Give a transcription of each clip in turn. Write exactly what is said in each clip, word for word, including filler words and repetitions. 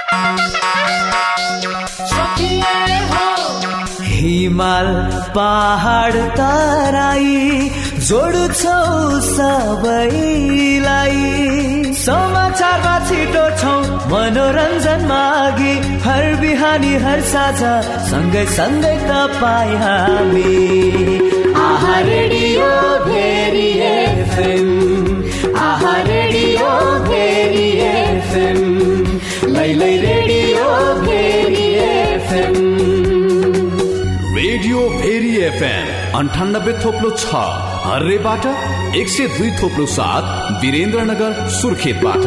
हिमाल पहाड तराई जोड्छौ सबैलाई, समाचारमा छिटो छौ मनोरञ्जन मागी, हर बिहानी हर साझा सँगै सँगै तपाईँ हामी। आहा रेडियो भेरी एफएम, आहा रेडियो भेरी एफएम, लैलै radio Bheri FM. Radio Bheri FM अन्ठानब्बे थोप्लो छ हर्रेबाट, एक सय दुई थोप्लो सात वीरेन्द्रनगर सुर्खेतबाट।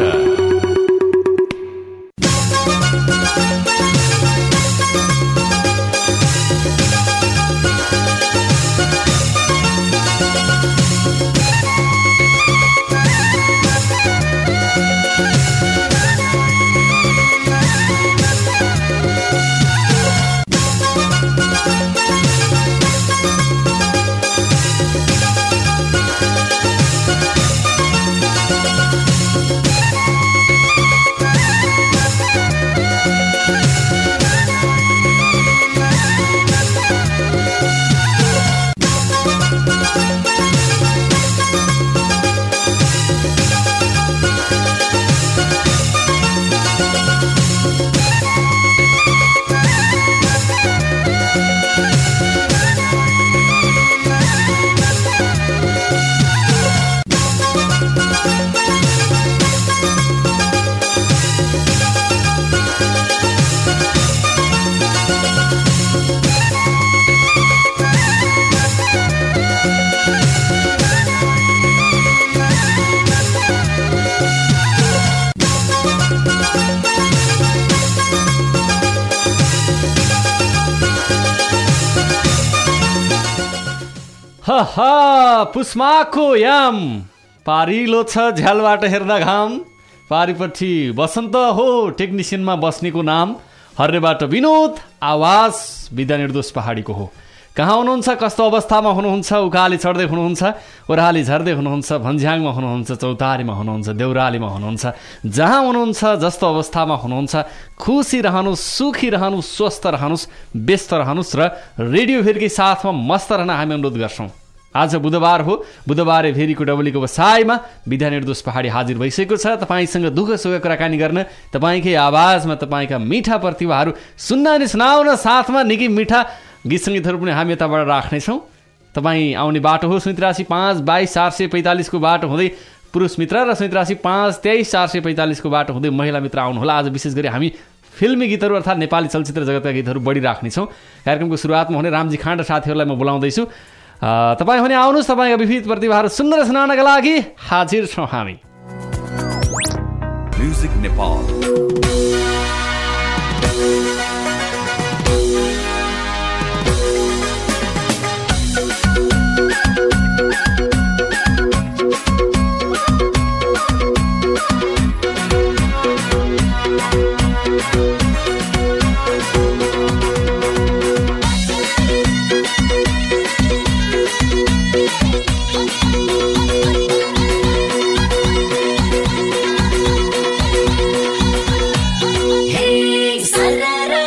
पुष्माको याम पारिलो छ झ्यालबाट हेर्दा घाम, पारिपट्टि बसन्त हो टेक्निसियनमा बस्नेको नाम, हर्रेबाट विनोद आवाज विद्या निर्दोष पहाडीको हो। कहाँ हुनुहुन्छ, कस्तो अवस्थामा हुनुहुन्छ, उकाली चढ्दै हुनुहुन्छ, ओह्राली झर्दै हुनुहुन्छ, भन्ज्याङमा हुनुहुन्छ, चौतारीमा हुनुहुन्छ, देउरालीमा हुनुहुन्छ, जहाँ हुनुहुन्छ, जस्तो अवस्थामा हुनुहुन्छ, खुसी रहनुहोस्, सुखी रहनुहोस्, स्वस्थ रहनुहोस्, व्यस्त रहनुहोस् र रेडियो भेरीकै साथमा मस्त रहन हामी अनुरोध गर्छौँ। आज बुधबार हो, बुधबारे भेरीको डबलीको बसाइमा विद्या निर्दोष पहाडी हाजिर भइसकेको छ तपाईँसँग दुःख सुख कुराकानी गर्न, तपाईँकै आवाजमा तपाईँका मिठा प्रतिभाहरू सुन्न अनि सुनाउन, साथमा निकै मिठा गीत सङ्गीतहरू पनि हामी यताबाट राख्नेछौँ। तपाईँ आउने बाटो हो सैँतिरासी पाँच बाइस चार सय पैँतालिसको बाटो हुँदै पुरुष मित्र र सैँतिरासी पाँच तेइस चार सय पैँतालिसको बाटो हुँदै महिला मित्र आउनुहोला। आज विशेष गरी हामी फिल्मी गीतहरू अर्थात् नेपाली चलचित्र जगतका गीतहरू बढी राख्नेछौँ। कार्यक्रमको सुरुवातमा हुने रामजी खाँड साथीहरूलाई म बोलाउँदैछु। तपाईँ भने आउनुहोस्, तपाईँका विविध प्रतिभाहरू सुन्न र सुनाउनका लागि हाजिर छौँ हामी। म्युजिक नेपाल Hey,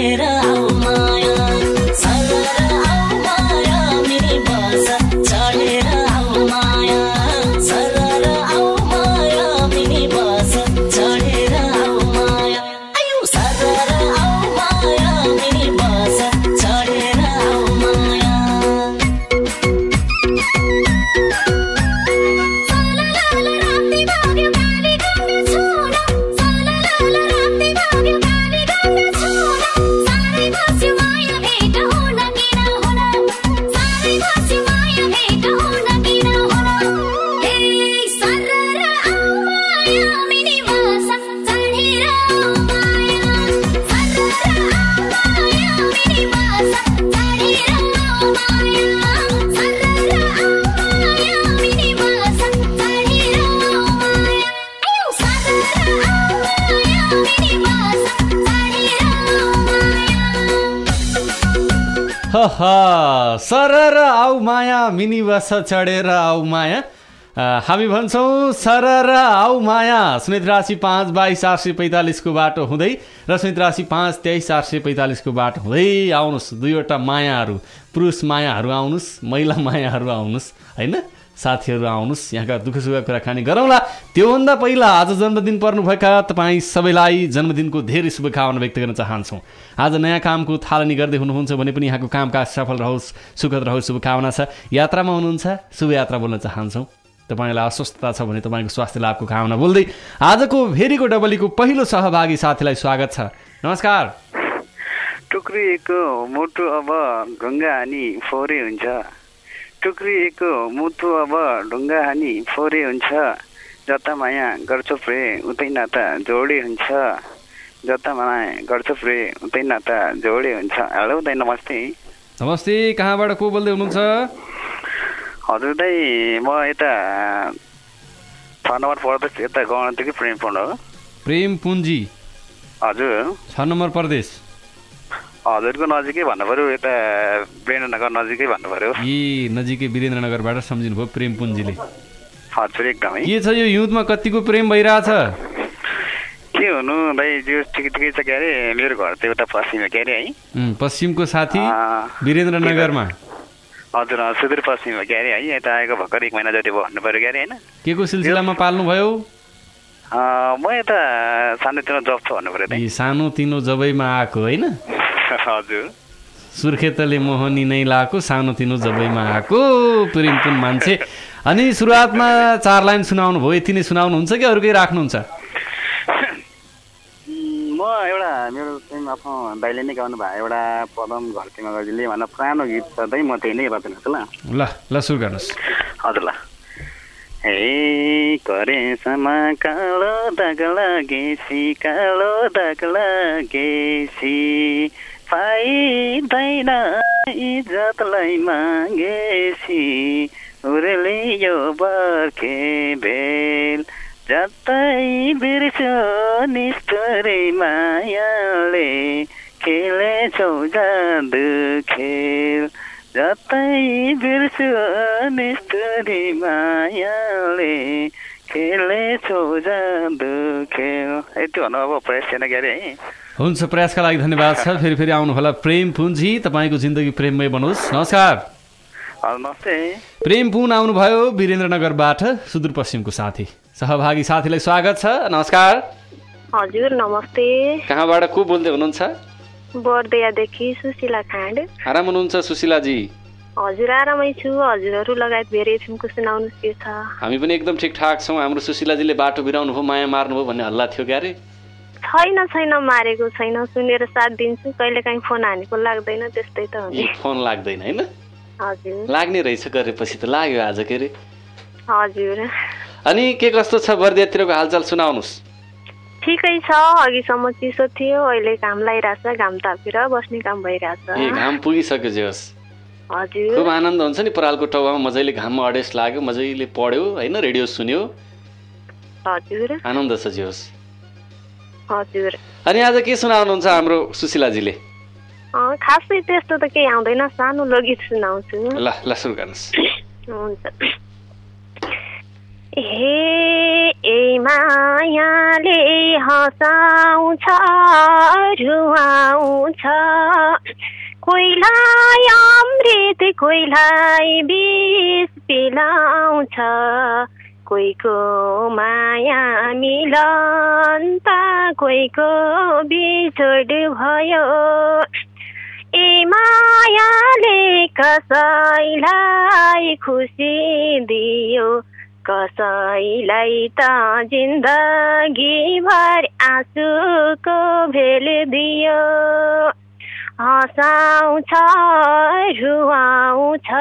चढेर आऊ माया सरर आऊ माया मिनी बस चढेर आऊ माया सरर आऊ माया मिनी बस चढेर आऊ माया आयु सरर आऊ माया मिनी बस चढेर आऊ माया सरर आऊ माया मिनी बस चढेर आऊ माया हामी भन्छौँ सरर आऊ माया शून्य राशि पाँच बाइस चार सय पैँतालिसको बाटो हुँदै र शून्य राशि पाँच तेइस चार सय पैँतालिसको बाटो हुँदै आउनुहोस्। दुईवटा मायाहरू पुरुष मायाहरू आउनुहोस्, महिला मायाहरू आउनुहोस्, होइन साथीहरू आउनुहोस्, यहाँका दुःख सुखका कुराकानी गरौँला। त्योभन्दा पहिला आज जन्मदिन पर्नुभएका तपाईँ सबैलाई जन्मदिनको धेरै शुभकामना व्यक्त गर्न चाहन्छौँ। आज नयाँ कामको थालनी गर्दै हुनुहुन्छ भने पनि यहाँको कामकाज सफल रहोस्, सुखद रहोस्, शुभकामना छ। यात्रामा हुनुहुन्छ, शुभ यात्रा बोल्न चाहन्छौँ। तपाईँलाई अस्वस्थता छ भने तपाईँको स्वास्थ्य लाभको कामना बोल्दै आजको भेरीको डबलीको पहिलो सहभागी साथीलाई स्वागत छ। नमस्कार। टुक्रिएको मुटु अब ढुङ्गा हानी फोरे हुन्छ, टुक्रिएको मुटु अब ढुङ्गा हानी फोरे हुन्छ, जता माया गर्छु प्रे उतै नाता जोडे हुन्छ, जता माया गर्छु प्रे उतै नाता जोडे हुन्छ। हेलो दाइ नमस्ते। नमस्ते, कहाँबाट को बोल्दै हुनुहुन्छ? हजुर दाइ म यता छ नम्बर प्रदेश यता गणतन्त्र प्रेम पुन हो। प्रेम पुन्जी? हजुर छ नम्बर प्रदेश हजुरको नजिकै भन्नु पर्यो, यता वीरेन्द्रनगर नजिकै भन्नु पर्यो। ए नजिकै वीरेन्द्रनगरबाट सम्झिनु भयो प्रेम पुन्जीले? हजुर एकदमै। के छ यो युथमा कतिको प्रेम भइरहेछ? के हुनु भाइ, जो ठिकै ठिकै छ के अरे, मेरो घर त उता पश्चिममा के अरे है। पश्चिमको साथी वीरेन्द्रनगरमा? हजुर सुदूरपश्चिममा के अरे है, यता आएको भर्खर एक महिना जति भन्नु पर्यो के अरे होइन। के को सिलसिलामा पाल्नुभयो? म यता सानोतिनो जब छ भन्नु पर्यो। ए सानोतिनो जबैमा आएको होइन? हजुर सुर्खेतले मोहनी नै लाएको सानोतिनो जबैमा आएको प्रेमपुन मान्छे। अनि सुरुवातमा चार लाइन सुनाउनु भयो, यति नै सुनाउनुहुन्छ कि अरू केही राख्नुहुन्छ? म एउटा मेरो चाहिँ आफ्नो दाइले नै गाउनु भयो एउटा पदम घरतीमा गजिले भनेर पुरानो गीत छ दाइ, म त्यही नै बजाउनुहोस् ल। ल ल सुरु गर्नुहोस्। हजुर ल। हे करेसमा कालो दाग लागेसी, कालो दाग लागेसी, पाइँदैन इज्जतलाई मागेसी, उर्ले यो बर्खे बेल, जतै बिर्स्यो निष्ठुरी मायाले, खेलेछौ जादु खेल, जतै बिर्स्यो निष्ठुरी मायाले, खेलेछौ जादु खेल। यति भन्नु अब प्रयास छैन के अरे है। हुन्छ, प्रयासका लागि धन्यवाद छ। फेरि फेरि आउनु होला प्रेम पुन्जी, तपाईँको जिन्दगी प्रेममय बनोस्। नमस्कार। नमस्ते। प्रेम पुन आउनुभयो वीरेन्द्रनगरबाट, सुदूरपश्चिमको साथी सहभागी साथीलाई स्वागत छ। नमस्कार। हजुर नमस्ते। कहाँबाट को बोल्दै हुनुहुन्छ? बर्दियादेखि सुशीला खाँड। आराम हुनुहुन्छ सुशीलाजी? हजुर आरामै छु। हजुरहरू लगायत धेरै फिल्मको सुनाउनुहोस् के छ? हामी पनि एकदम ठिकठाक छौँ। हाम्रो सुशीलाजीले बाटो बिराउनु भयो, माया मार्नु भयो भन्ने हल्ला थियो क्यारे? छैन छैन, मारेको छैन, सुनेर साथ दिन्छु। कहिले काहीँ फोन हानेको लाग्दैन, त्यस्तै त हो। फोन लाग्दैन होइन? हजुर लाग्ने रहेछ, गरेपछि त लाग्यो आज के अरे? हजुर। अनि के कस्तो छ बर्दियातिरको हालचाल सुनाउनुहोस्। ठिकै छ, अघिसम्म चिसो थियो, अहिले घाम लागिरहेछ, घाम तापेर बस्ने काम भइरहेछ। ए घाम पुगिसक्यो जे होस्। हजुर खुब आनन्द हुन्छ नि परालको टाउमा मजाले घाममा अडेस लाग्यो, मजाले पढ्यो होइन, रेडियो सुन्यो। हजुर आनन्द छ जे होस्। हजुर। अनि आज के सुनाउनुहुन्छ हाम्रो सुशीलाजीले? खासै त्यस्तो त केही आउँदैन, सानो लोकगीत सुनाउँछु। ल ल सुरु गर्नुहोस्। हुन्छ। हे ए मायाले हँसाउँछ रुवाउँछ कोहीलाई अमृत कोहीलाई विष पिलाउँछ कोहीको माया मिलन त कोहीको बिछोड भयो ए मायाले कसैलाई खुसी दियो कसैलाई त जिन्दगी भर आँसुको भेल दियो हँसाउँछ रुवाउँछ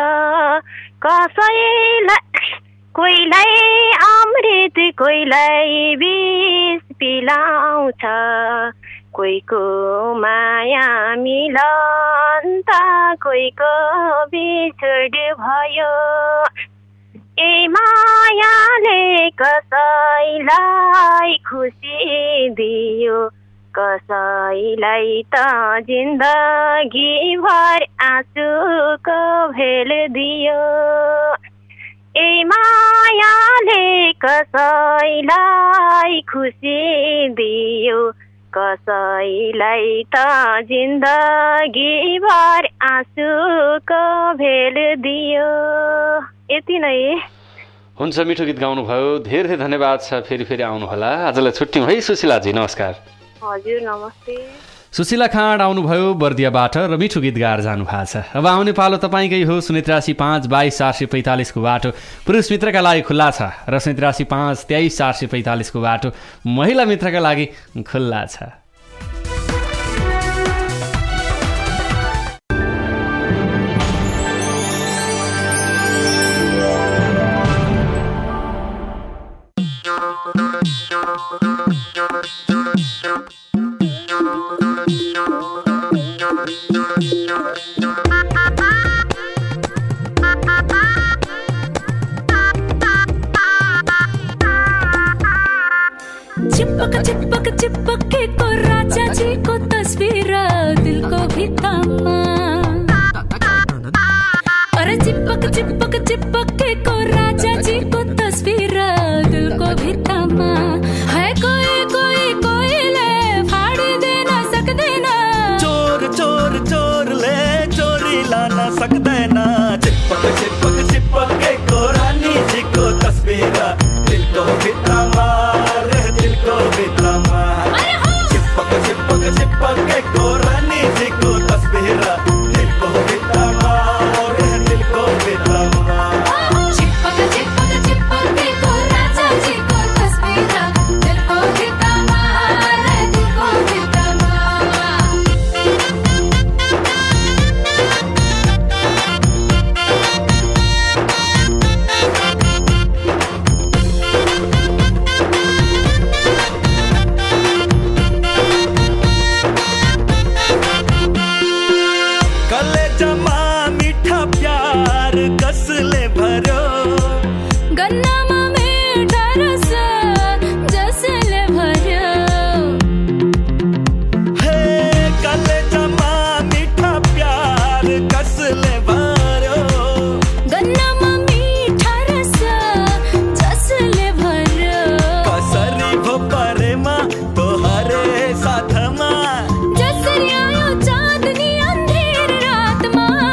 कसैलाई कोहीलाई अमृत कोहीलाई विष पिलाउँछ कोहीको माया मिलन त कोहीको बिछोड भयो ए मायाले कसैलाई खुसी दियो कसैलाई त जिन्दगी भर आँसुको भेल दियो ए मायाले कसैलाई खुसी दियो कसैलाई त जिन्दगी भर आँसुको भेल दियो यति नै हुन्छ मिठो गीत गाउनुभयो धेरै धेरै धन्यवाद छ फेरि फेरि आउनुहोला आजलाई छुट्यौँ है सुशीलाजी नमस्कार हजुर नमस्ते सुशीला खाँड आउनुभयो बर्दियाबाट र मिठो गीत गाएर जानु भएको छ अब आउने पालो तपाईँकै हो शून्य त्रियासी पाँच बाइस चार सय पैँतालिसको बाटो पुरुष मित्रका लागि खुल्ला छ र शून्य त्रियासी पाँच तेइस चार सय पैँतालिसको बाटो महिला मित्रका लागि खुल्ला छ चिपक चिपक चिपक के को राजा जी को तस्वीर दिल को भित्तामा अरे चिपक चिपक चिपक के को राजा जी को तस्वीर दिल को भित्तामा है कोई कोई कोई ले फाड़ देना सक देना चोर चोर चोर ले चोरी लाना सक देना चिपक चिपक चिपक के को रानी जी को तस्वीर दिल को भित्तामा चिपक चिपक चिपक के को रानी जी को तस्वीर दिल को भित्तामा दिल को भित्तामा चिपक चिपक चिपक के को राजा जी को तस्वीर दिल को भित्तामा दिल को भित्तामा कसले भरो गन्नामा मीठा रस जसले भर्यो हे कलेजामा मीठा प्यार कसले भरो गन्नामा मीठा रस जसले भर्यो कसरी भो परेमा तोहरे साथमा जसरी आयो चाँदनी अन्धेर रातमा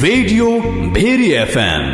रेडियो भेरी एफएम।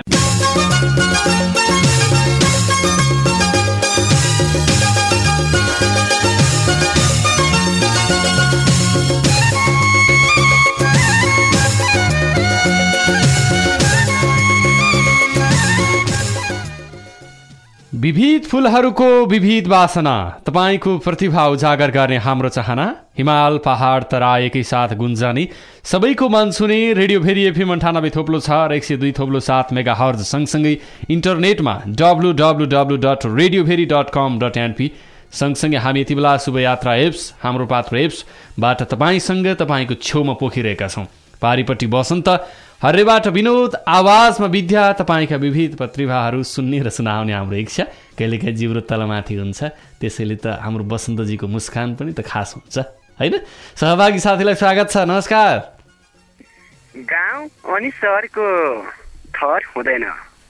विविध फूलहरूको विविध वासना, तपाईको प्रतिभा उजागर गर्ने हाम्रो चाहना। हिमाल पहाड तराई एकै साथ गुन्जनी, सबैको मन सुने रेडियो भेरी एफएम अन्ठानब्बे थोप्लो छ र एक सय दुई थोप्लो सात मेगा हर्ज सँगसँगै इन्टरनेटमा W W W dot radio Bheri dot com dot NP सँगसँगै हामी यति बेला शुभयात्रा एप्स, हाम्रो पात्र एप्सबाट तपाईँसँग तपाईँको छेउमा पोखिरहेका छौँ। पारिपट्टि बसन्त, हर्रेबाट विनोद, आवाजमा विद्या, तपाईँका विविध प्रतिभाहरू सुन्ने र सुनाउने हाम्रो इच्छा। कहिलेकाहीँ जिब्रो तलमाथि हुन्छ, त्यसैले त हाम्रो बसन्तजीको मुस्कान पनि त खास हुन्छ होइन। सहभागी साथीलाई स्वागत छ, नमस्कार। गाउँ अनि सहरको थर हुँदैन,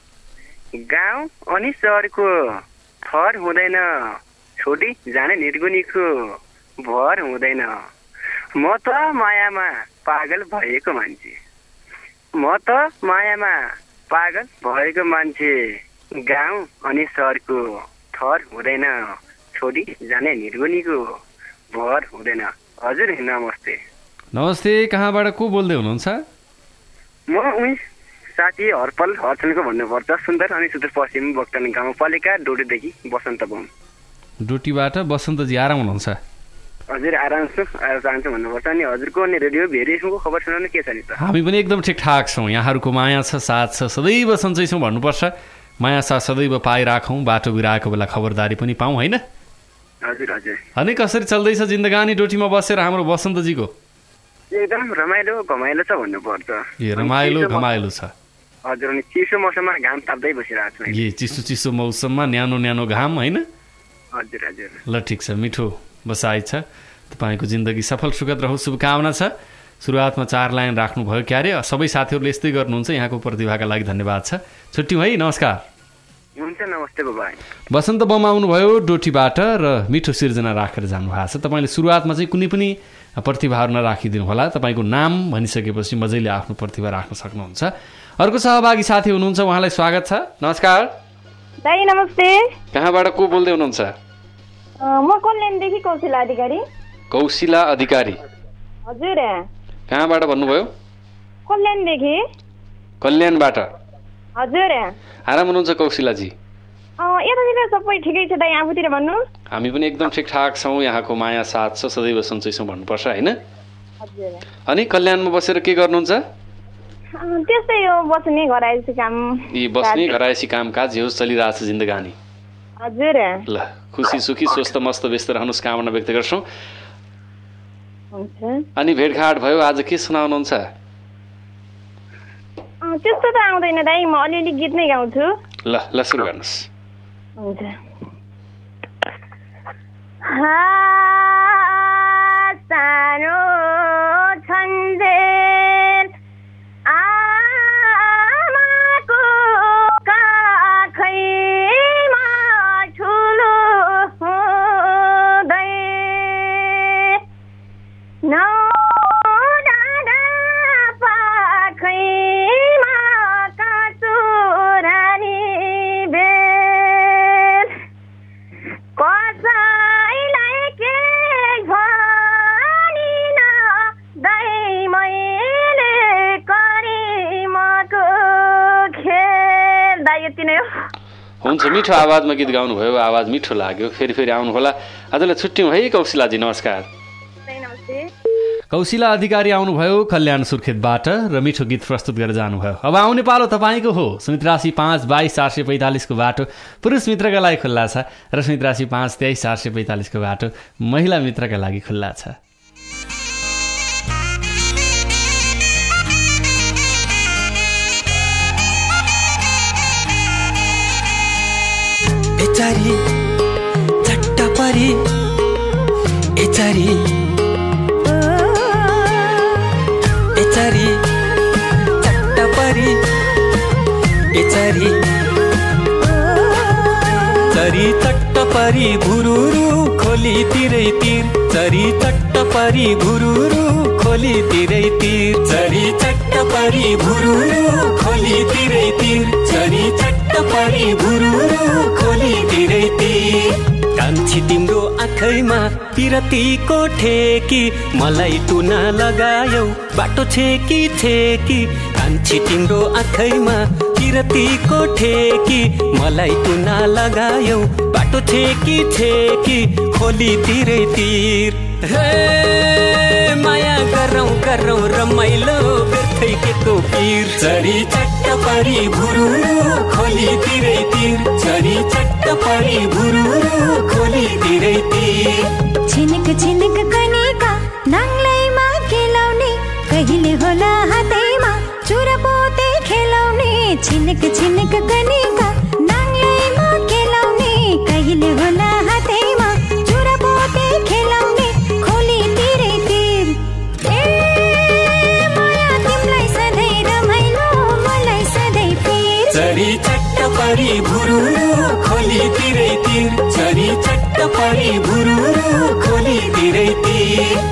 गाउँ अनि सहरको थर हुँदैन, छोडी जाने निर्गुनीको भर हुँदैन। म त मायामा पागल भएको मान्छे, म त मायामा पागल भएको मान्छे, गाउँ अनि सहरको थर हुँदैन, छोडी जाने निर्गुनीको भर हुँदैन। हजुर नमस्ते। नमस्ते, कहाँबाट को बोल्दै हुनुहुन्छ? म उही साथी हरपल हर्चनको भन्नुपर्छ, सुन्दर अनि सुदूरपश्चिम बक्टन गाउँपालिका डोटीदेखि बसन्त बम। डोटीबाट बसन्तजी आराम हुनुहुन्छ? हजुर आराम छु, आराम चाहन्छु भन्नुपर्छ। अनि हजुरको अनि रेडियो भेरिएसनको खबर सुनाउनु के छ नि त? हामी पनि एकदम ठिकठाक छौँ, यहाँहरूको माया छ, साथ छ, सदैव सन्चै छौँ भन्नुपर्छ। माया साथ सदैव पाइराखौँ, बाटो बिराएको बेला खबरदारी पनि पाऊँ होइन? हजुर हजुर। अनि कसरी चल्दैछ जिन्दगानी डोटीमा बसेर हाम्रो बसन्तजीको? एकदम रमाइलो घमाइलो छ भन्नुपर्छ। ए रमाइलो घमाइलो छ। हजुर, अनि चिसो मौसममा घाम ताप्दै बसिरहेको छु। ए चिसो चिसो मौसममा न्यानो न्यानो घाम होइन? हजुर हजुर। ल ठिक छ, मिठो बसाइ छ। तपाईँको जिन्दगी सफल सुखद रहोस्, शुभकामना छ। सुरुवातमा चार लाइन राख्नुभयो क्यारे, सबै साथीहरूले यस्तै गर्नुहुन्छ। यहाँको प्रतिभाका लागि धन्यवाद छ। छुट्टी है, नमस्कार। हुन्छ, नमस्ते बाबा। बसन्त बम आउनुभयो डोटीबाट र मिठो सिर्जना राखेर जानुभएको छ। तपाईँले सुरुवातमा चाहिँ कुनै पनि प्रतिभाहरू नराखिदिनु होला, तपाईँको नाम भनिसकेपछि मजाले आफ्नो प्रतिभा राख्न सक्नुहुन्छ। अर्को सहभागी साथी हुनुहुन्छ, उहाँलाई स्वागत छ, नमस्कार। दाइ नमस्ते। कहाँबाट को बोल्दै हुनुहुन्छ? म कल्याणदेखि कौशिला अधिकारी। कौशिला अधिकारी, हजुर। कहाँबाट भन्नुभयो? कल्याणदेखि। कल्याणबाट, हजुर। आराम हुनुहुन्छ कौशिलाजी? यतातिर सबै ठिकै छ दाइ, आफूतिर भन्नु। हामी पनि एकदम ठिकठाक छौँ, यहाँको माया साथ छ, सदैव सन्चै छौँ भन्नुपर्छ होइन? हजुर। अनि कल्याणमा बसेर के गर्नुहुन्छ? त्यस्तै हो, बस्ने घरायसी काम। यी बस्ने घरायसी कामकाज होस्, चलिरहेछ जिन्दगानी। हजुर। ल खुसी सुखी स्वस्थ मस्त व्यस्त रहनुहोस्, कामना व्यक्त गर्छौँ। अनि भेटघाट भयो, आज के सुनाउनुहुन्छ? त्यस्तो त आउँदैन दाइ, म अलिअलि गीत नै गाउँछु। ल ल सुरु गर्नुहोस्। हुन्छ। सानो छन्जेल आमाको काखैमा ठुलो हुँदै नौ डाँडा पाखैमा काँचो रानी बेल कसैलाई के भनिन दाइ मैले करिमको खेल। दाइ यति नै हो। हुन्छ, मिठो आवाजमा गीत गाउनुभयो, आवाज मिठो लाग्यो। फेरि फेरि आउनुहोला। आजलाई छुट्यौँ है कौशिलाजी, नमस्कार। कौशिला अधिकारी आउनुभयो कल्याण सुर्खेतबाट र मिठो गीत प्रस्तुत गरेर जानुभयो। अब आउने पालो तपाईँको हो। स्मित राशि पाँच बाइस चार सय पैँतालिसको बाटो पुरुष मित्रका लागि खुल्ला छ र स्मित राशि पाँच तेइस चार सय पैँतालिसको बाटो महिला मित्रका लागि खुल्ला छ। एचारी झट्टा परी एचारी एचारी झट्टा परी एचारी चरी चट्ट परी भुरुरु खोली खोली तिरै तिर चरी चट्ट परी भुरुरु खोली तिरै तिर चरी चट्ट परी भुरुरु खोली तिरै तिर चरी चट्ट परी भुरुरु खोली तिरै तिर कान्छी तिम्रो आँखैमा पिरतीको ठेकी मलाई टुना लगायौ बाटो छेकी छेकी कान्छी तिम्रो आँखैमा पिरतीको ठेकी मलाई टुना लगायौ बाटो छेकी छेकी खोली तिरै तिर हे माया गरौँ गरौँ रमाइलो व्यर्थै केको पीर चरी चट्ट परी भुरुरु खोली तिरै तिर चरी चट्ट परी भुरुरु खोली तिरै तिर छिनक छिनक कनिका नाङ्लैमा खेलाउने कहिले होला हातैमा चुरपोते खेलाउने छिनक छिनक कनिका नाङ्लैमा खेलाउने कहिले होला हातैमा चुरपोते खेलाउने खोली तिरै तिर ए माया तिमीलाई सधैँ रमाइलो मलाई सधैँ पीर चरी चट्ट परी भुरुरु खोली तिरै तिर चरी चट्ट परी भुरुरु खोली तिरै तिर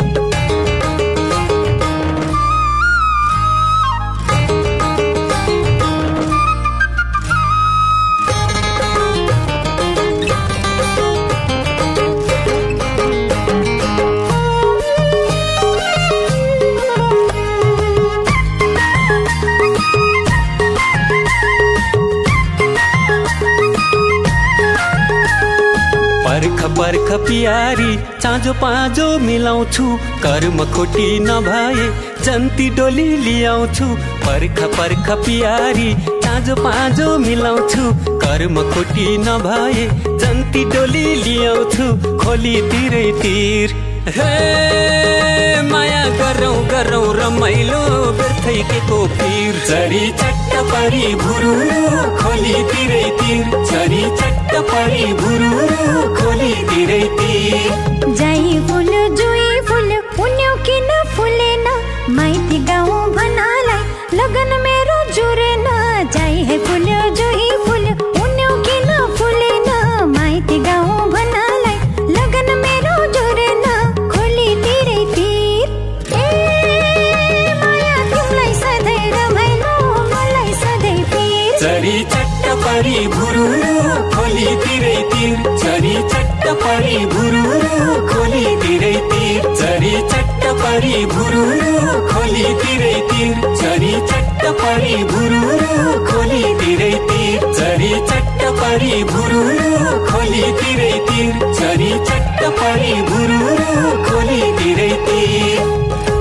पर्ख पर्ख पियारी चाँजो पाँजो मिलाउँछु कर्म खोटी नभए जन्ती डोली लियाउँछु पर्ख पर्ख पियारी चाँजो पाँजो मिलाउँछु कर्म खोटी नभए जन्ती डोली लियाउँछु खोली तिरै तिर हे माया गरौँ गरौँ रमाइलो व्यर्थै केको पीर चरी चट्ट परी भुरुरु खोली तिरै तिर चरी चट्ट परी भुरुरु खोली तिरै तिर जाई फुल जुई फुल उन्यौ किन फुलेन माइती गाउँ भनालाई लगन मेरो जुरेन जाई है फुल जुई फुल उन्यौ किन फुलेन माइती गाउँ भनालाई लगन मेरो जुरेन खोली तिरै तिर ए माया तिमीलाई सधैँ रमाइलो मलाई सधैँ पीर चरी चट्ट परी भुरुरु खोली तिरै तिर चरी चट्ट परी भुरुरु खोली तिरै तिर चरी चट्ट परी भुरुरु खोली तिरै तिर चरी चट्ट परी भुरुरु खोली तिरै तिर चरी चट्ट परी भुरुरु खोली तिरै तिर चरी चट्ट परी भुरुरु खोली तिरै तिर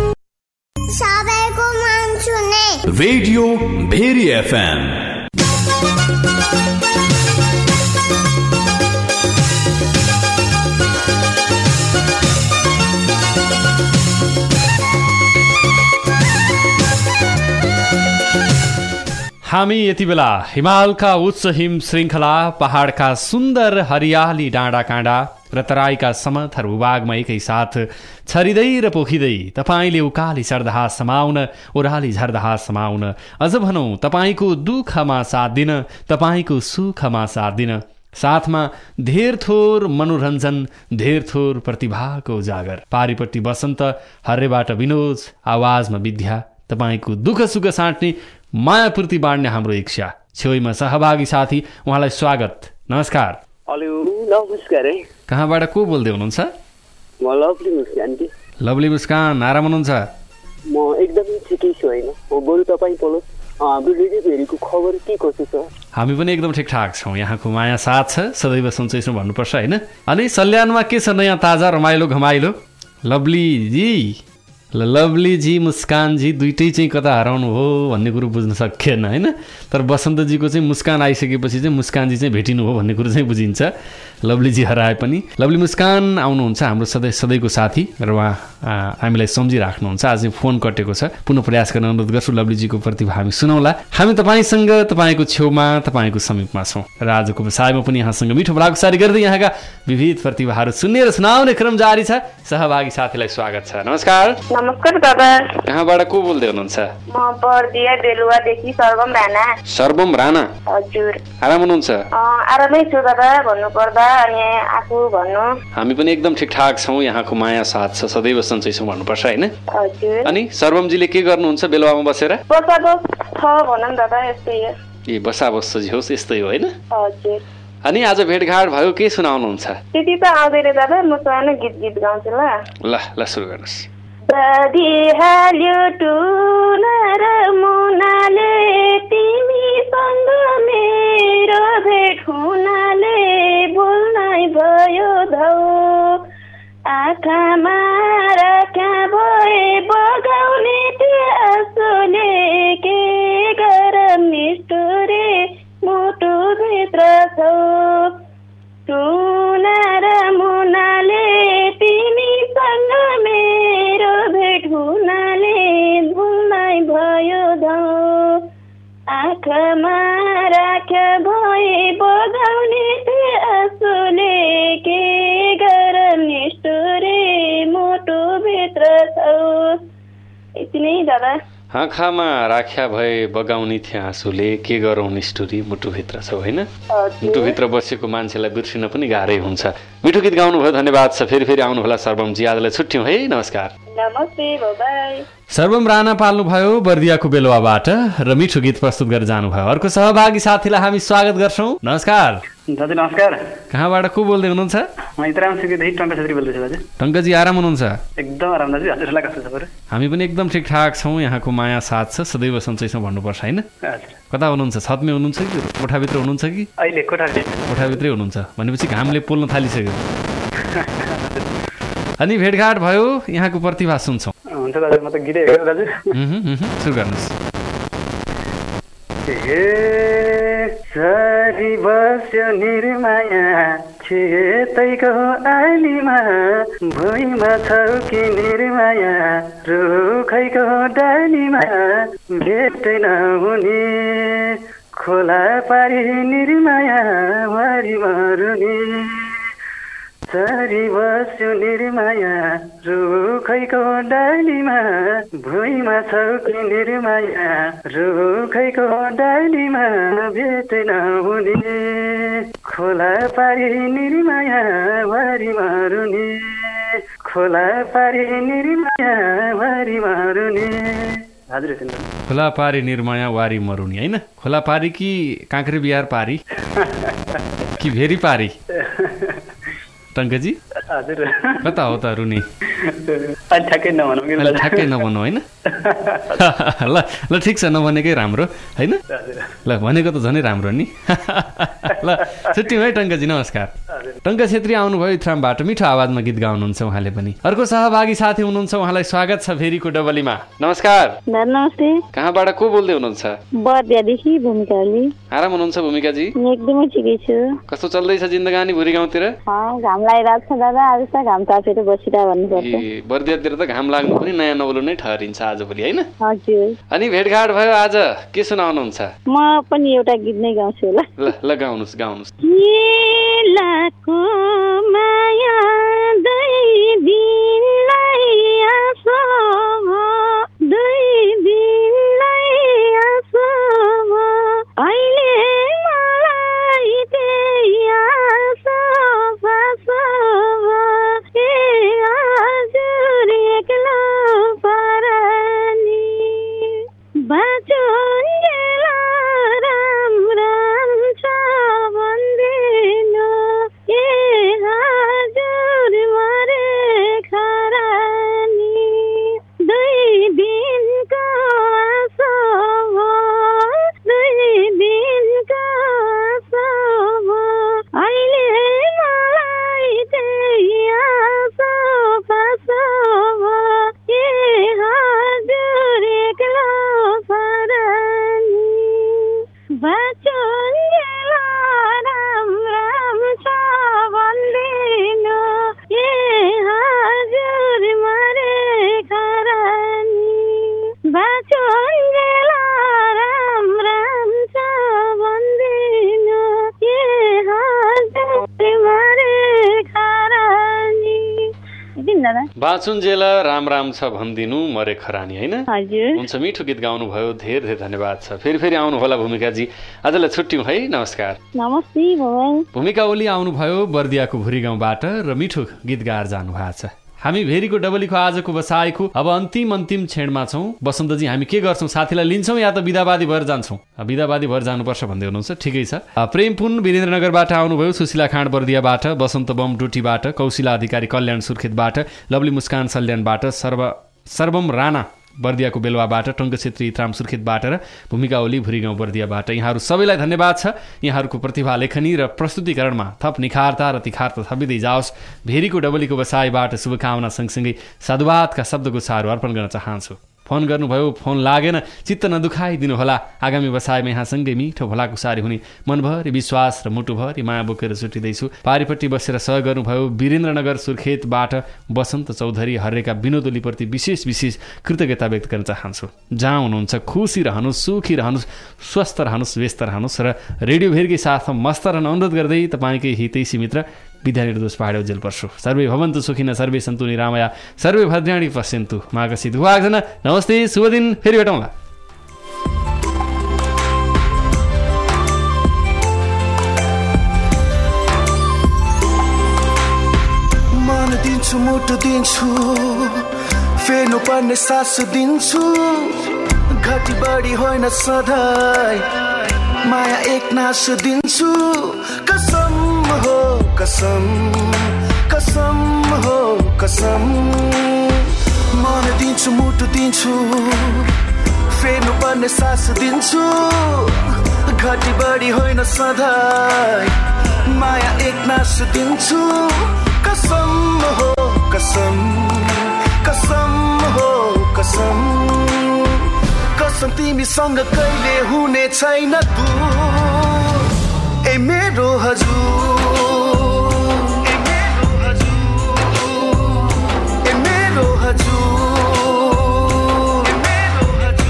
सबैको मन सुने रेडियो भेरी एफएम हामी यति बेला हिमालका उच्च हिम श्रृङ्खला पहाडका सुन्दर हरियाली डाँडा काँडा र तराईका समथर भूभागमा एकैसाथ छरिँदै र पोखिँदै तपाईँले उकाली सर्दहा समाउन ओह्राली झर्दहा समाउन अझ भनौँ तपाईँको दुःखमा साथ दिन तपाईँको सुखमा साथ दिन साथमा धेर थोर मनोरञ्जन धेर थोर प्रतिभाको उजागर पारिपट्टि बसन्त हर्रेबाट विनोद आवाजमा विद्या तपाईँको दुःख सुख साट्ने मायापूर्ति बाँड्ने हाम्रो इच्छा छेउमा सहभागी साथी उहाँलाई स्वागत नमस्कार हेलो नमस्कार है कहाँबाट को बोल्दै हुनुहुन्छ म लभली मुस्कान कि लभली मुस्कान आराम हुनुहुन्छ म एकदमै ठिकै छु हैन म बरु तपाईँ बोल्नु हाम्रो रेडियो भेरीको खबर के कसो छ हामी पनि एकदम ठिकठाक छौँ यहाँको माया साथ छ सदैव सन्चै भन्नुपर्छ होइन अनि सल्यानमा के छ नयाँ ताजा रमाइलो घमाइलो लभली जी ल लभलीजी मुस्कानजी दुइटै चाहिँ कता हराउनु हो भन्ने कुरो बुझ्न सकिएन होइन तर बसन्तजीको चाहिँ मुस्कान आइसकेपछि चाहिँ मुस्कानजी चाहिँ भेटिनु हो भन्ने कुरो चाहिँ बुझिन्छ लभलीजी हराए पनि लभली मुस्कान आउनुहुन्छ हाम्रो सधैँ सधैँको साथी र उहाँ हामीलाई सम्झिराख्नुहुन्छ आज फोन कटेको छ पुनः प्रयास गर्न अनुरोध गर्छु लभलीजीको प्रतिभा हामी सुनौला हामी तपाईँसँग तपाईँको छेउमा तपाईँको समीपमा छौँ र आजको व्यवसायमा पनि यहाँसँग मिठो भलाकुसारी गर्दै यहाँका विविध प्रतिभाहरू सुन्ने र सुनाउने क्रम जारी छ सहभागी साथीलाई स्वागत छ नमस्कार नमस्कार दादा कहाँबाट को बोल्दै हुनुहुन्छ म पर्दिया बेलुवादेखि सर्वम राणा सर्वम राणा हजुर आराम हुनुहुन्छ आरामै छु दादा भन्नुपर्दा अनि आफू भन्नु हामी पनि एकदम ठिकठाक छौँ। यहाँको माया साथ छ, सदैव सन्चै छौँ भन्नुपर्छ होइन? हजुर। अनि सर्वमजीले के गर्नुहुन्छ बेलुवामा बसेर? बसाबस छ भनौँ दादा, यस्तै हो। ए बसाबस जे होस् यस्तै हो होइन? हजुर। अनि आज भेटघाट भयो, के सुनाउनुहुन्छ? त्यति त आउँदैन दादा, म सानो गीत गीत गाउँछु ल। ल ल सुरु गर्नुहोस्। बदिहाल्यो टुन र मुनाले तिमीसँग मेरो भेट हुनाले बोल्नै भयो धौ आँखामा राख्या भए बगाउने त्यो आँसुले के गरम निष्ठुरे मुटुभित्र छौ टुन र मुनाले तिमीसँग मेरो भेट हुनाले भुल्नै भयो धौ आँखामा राख्या भए बगाउने त्यो आँसुले के गरम निष्ठुरे मुटुभित्र छौ। यति नै दादा। आँखामा राख्या भए बगाउने थियो आँसुले के गरौँ निष्ठुरी मुटुभित्र छौ होइन? मुटुभित्र बसेको मान्छेलाई बिर्सिन पनि गाह्रै हुन्छ। मिठो गीत गाउनुभयो, धन्यवाद छ। फेरि फेरि आउनु होला सर्वमजी। आजलाई छुट्यौँ है, नमस्कार। नमस्ते, बाई। सर्वम राणा पाल्नुभयो बर्दियाको बेलुवाबाट र मिठो गीत प्रस्तुत गरेर जानुभयो। अर्को सहभागी साथीलाई हामी स्वागत गर्छौँ। नमस्कार दाजु। नमस्कार। कहाँबाट को बोल्दै हुनुहुन्छ? म इतराम सुकेदेखि टङ्क छेत्री बोल्दैछु दाजु। टङ्कजी आराम हुनुहुन्छ? एकदम आराम दाजु। हजुरलाई कस्तो छ? हामी पनि एकदम ठिकठाक छौँ। यहाँको माया साथ छ, सदैव सन्चै छौँ भन्नुपर्छ होइन? कता हुनुहुन्छ? छतमै हुनुहुन्छ कि कोठाभित्र हुनुहुन्छ कि? अहिले कोठाभित्र। कोठाभित्रै हुनुहुन्छ भनेपछि घामले पोल्न थालिसक्यो। अनि भेटघाट भयो, यहाँको प्रतिभा सुन्छौँ। हुन्छ दाजु, म त गीतै हेर्छु दाजु। सुरु गर्नुहोस्। सरी बस्यो निर्माया खेतैको आलीमा भुइँमा छौ कि निर्माया रुखैको डालीमा भेटै नहुने खोला पारी निर्माया वारी मरुने सरी बस्यो निर्माया रुखैको डालीमा भुइँमा छौ कि निर्माया रुखैको डालीमा भेट नहुने खोला पारी निर्माया वारी मारुने खोला पारी निर्माया वारी मारुने। हजुर खोला पारी निर्माया वारी मरुनी होइन? खोला पारी कि काँक्रे बिहार पारी कि भेरी पारी? टङ्कजी हजुर कता हो त रुनी? ठ्याक्कै नभनौँ कि ठ्याक्कै नभनौँ होइन? ल ल ठिक छ, नभनेकै राम्रो होइन? ल भनेको त झनै राम्रो नि। ल छुट्यौँ है टङ्कजी, नमस्कार। टङ्क छेत्री आउनुभयो इथरामबाट, मिठो आवाजमा गीत गाउनुहुन्छ उहाँले पनि। अर्को सहभागी साथी हुनुहुन्छ, उहाँलाई स्वागत छ फेरिको डबलीमा। नमस्कार। नमस्ते। कहाँबाट को बोल्दै हुनुहुन्छ? बर्दियादेखि भूमिका ओली। आराम हुनुहुन्छ भूमिकाजी? एकदमै ठिकै छु। कस्तो चल्दैछ जिन्दगानी भुरी गाउँतिर? घाम लागिरहेको छ दादा, आज त घाम तापेर बसिरहेको भन्नुपर्छ। ए बर्दियातिर त घाम लाग्नु पनि नयाँ नौलो नै ठहरिन्छ आजभोलि होइन? हजुर। अनि भेटघाट भयो आज, के सुनाउनुहुन्छ? म पनि एउटा गीत नै गाउँछु होला। ल ल गाउनुहोस् गाउनुहोस्। लाको माया दुई दिनलाई आसो दुई दिनलाई आसो अहिले मलाई त्यही आसो फासो ए हजुर एक्लो परानी बाँचुन्जेला राम राम छ भन्दिनु ए हजुर मरे खरानी दुई दिनको आशा हो दुई दिनको आशा हो अहिले मलाई त्यही आशा फासो हो ए हजुर एक्लो परानी बाँचुन्जेला राम राम छ भन्दिनु ए हजुर मरे खरानी बाँचुन्जेला राम राम छ भन्दिनु ए हजुर मरे खरानी। दिन दादा बाँचुन्जेल राम राम छ भनिदिनु मरे खरानी होइन? हजुर। हुन्छ, मिठो गीत गाउनुभयो, धेरै धेरै धन्यवाद छ। फेरि फेरि आउनु होला भूमिकाजी। आजलाई छुट्यौँ है, नमस्कार। नमस्ते भगवान। भूमिका ओली आउनुभयो बर्दियाको भुरी गाउँबाट र मिठो गीत गाएर जानुभएको छ। हामी भेरीको डबलीको आजको बसाइको अब अन्तिम अन्तिम क्षणमा छौँ। बसन्तजी, हामी के गर्छौँ? साथीलाई लिन्छौँ या त विदावादी भएर जान्छौँ? विदावादी भएर जानुपर्छ भन्दै हुनुहुन्छ, ठिकै छ। प्रेमपुन वीरेन्द्रनगरबाट आउनुभयो, सुशीला खाँड बर्दियाबाट, बसन्त बम डुटीबाट, कौशिला अधिकारी कल्याण सुर्खेतबाट, लवली मुस्कान सल्यानबाट, सर्व सर्वम राणा बर्दियाको बेलुवाबाट, टङ्क छेत्री इत्राम सुर्खेतबाट र भूमिका ओली भुरी गाउँ बर्दियाबाट। यहाँहरू सबैलाई धन्यवाद छ। यहाँहरूको प्रतिभा लेखनी र प्रस्तुतिकरणमा थप निखारता र तिखारता थपिँदै जाओस्। भेरीको डबलीको बसाइबाट शुभकामना सँगसँगै साधुवादका शब्दगुच्छाहरू अर्पण गर्न चाहन्छु। फोन गर्नुभयो, फोन लागेन, चित्त नदुखाइदिनु होला। आगामी बसाइमा यहाँसँगै मिठो भलाकुसारी हुने मनभरि विश्वास र मुटुभरि माया बोकेर छुटिँदैछु। पारिपट्टि बसेर सह गर्नुभयो वीरेन्द्रनगर सुर्खेतबाट बसन्त चौधरी। हरेका विनोद ओलीप्रति विशेष विशेष कृतज्ञता व्यक्त गर्न चाहन्छु। जहाँ हुनुहुन्छ खुसी रहनुहोस्, सुखी रहनुहोस्, स्वस्थ रहनुहोस्, व्यस्त रहनुहोस् र रेडियो भेरकै साथमा मस्त रहन अनुरोध गर्दै तपाईँकै हितैषी मित्र विद्या निर्दोष पहाडी उज्जवल पर्छु। सर्वे भवन्तु सुखिन, सर्वे सन्तु निरामया, सर्वे भद्राणि पश्यन्तु मा कसित हुवाग्दैन। नमस्ते, शुभ दिन, फेरि भेटौँला। मन दिन्छु, मुटु दिन्छु, फेर्नु पर्ने सास दिन्छु, घटी बढी होइन सधैँ माया एक नास दिन्छु। कसम हो कसम, कसम हो कसम। मन दिन्छु, मुटु दिन्छु, फेर्नु पर्ने सास दिन्छु, घटी बढी होइन सधैँ माया एक नास दिन्छु। कसम हो कसम, कसम हो कसम। कसम तिमीसँग कहिले हुने छैन दूर, ए मेरो हजुर, ए मेरो हजुर, ए मेरो हजुर, ए मेरो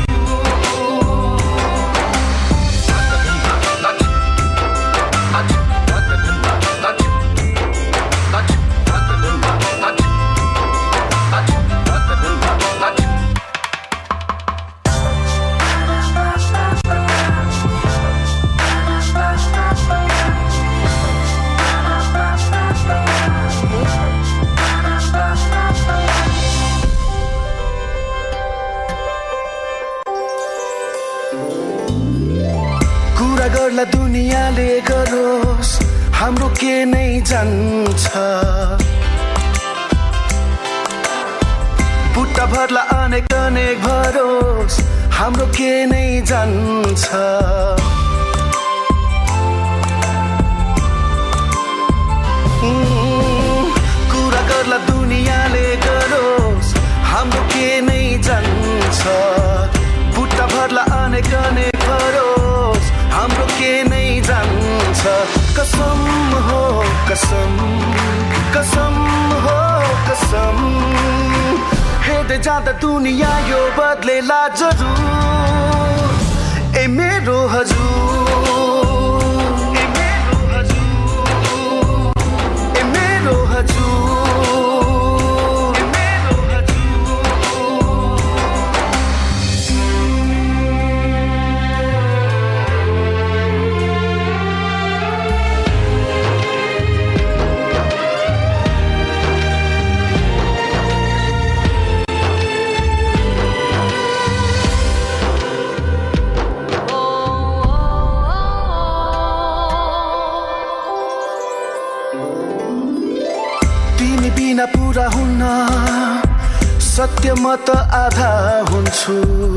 दुनियाँले गरोस् हाम्रो के नै जान्छ, बुट्टा भर्ला अनेक अनेक भरोस् हाम्रो के नै जान्छ। कुरा गर्ला दुनियाँले गरोस् हाम्रो के नै जान्छ, बुट्टा भर्ला अनेक अनेक भरोस् हाम्रो के नै जान्छ। कसम हो कसम, कसम हो कसम। हेर्दै जाँदा दुनियाँ यो बदलेला जरुर, ए मेरो हजुर, ए मेरो हजुर, ए मेरो हजुर। पूरा हुन्न सत्य म त आधा हुन्छु,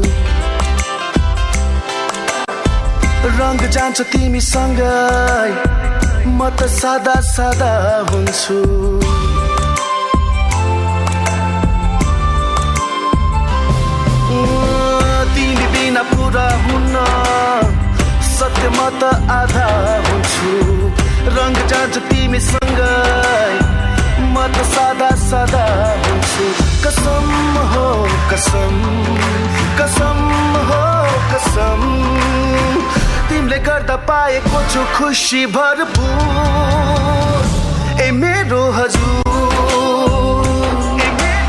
रंग जान्छ तिमीसँगै म त सादा सादा हुन्छु। तिमी बिना पूरा हुन्न सत्य म त आधा हुन्छु, रंग जान्छ तिमीसँगै म त सादा सादा हुन्छु। कसम हो कसम, कसम हो कसम। तिमीले गर्दा पाएको छु खुसी भरपुर, ए मेरो हजुर, ए मेरो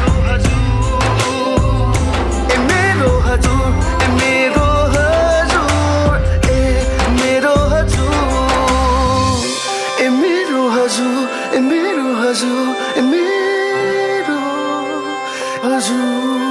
हजुर ए मेरो हजुर ए मेरो हजुर